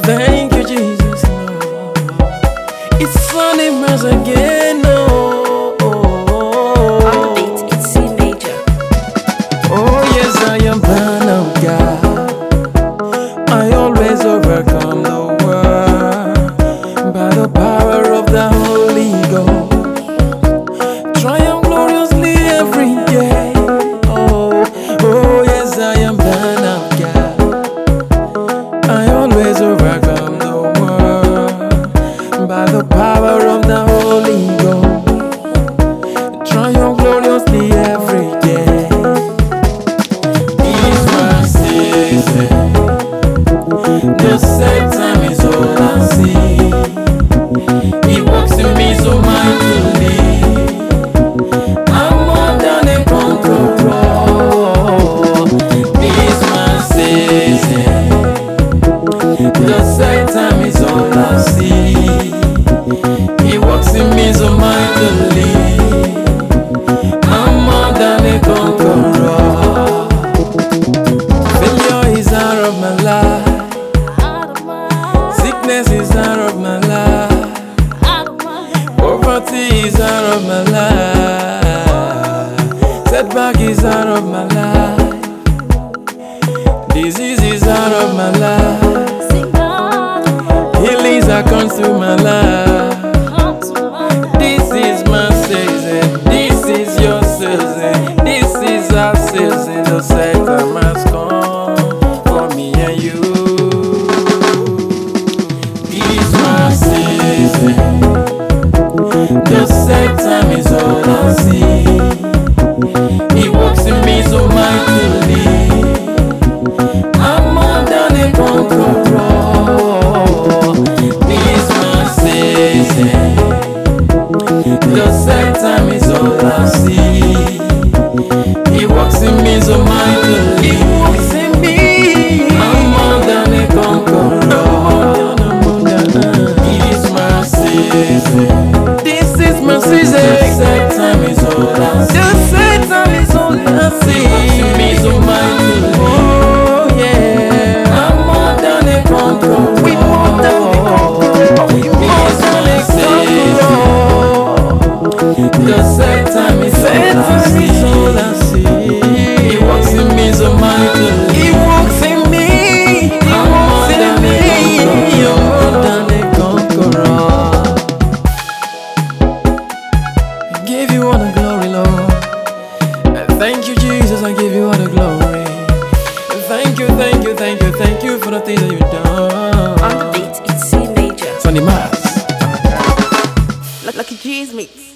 Thank you, Jesus. It's Sunday Mass again. On the beat, it's C major. Oh, yes, I am born of God. I always overcome the world by the power of the Holy Ghost. Triumph gloriously every day. Oh, yes, I am born of God. I always overcome the world by the power of the Holy Ghost. Triumph gloriously every day. His mercy, the set time is all I see. He walks in me so mightily. I'm more than a conqueror. His mercy, the set time is all I see. He walks in me so mightily. I'm more than a conqueror. Failure is out of my life. Sickness is out of my life. Poverty is out of my life. Setback is out of my life. Disease is out of my life. Healings are come to my life. This is my season. This is your season. This is our season. The set time has come for me and you. It's my season. The set time is all I see. He walks in me so mightily. I'm more than a conqueror. This my season. The set time is all I see. He walks in me so mightily. He walks in me. I'm more than a conqueror. This my season. This is my season. The set time is all I see. The set time is all I see. He walks in me so mightily. Oh yeah. I'm more than a conqueror. We more than a conqueror. We more than a conqueror. The set time is all I see. He walks in me so mightily. He walks in me. I'm more than a conqueror. I give you all the glory, Lord. Thank you, Jesus. I give you all the glory. Thank you, thank you, thank you, thank you for the things that you've done. On the beat, it's C major. Sunday Mass. Lucky G's mix.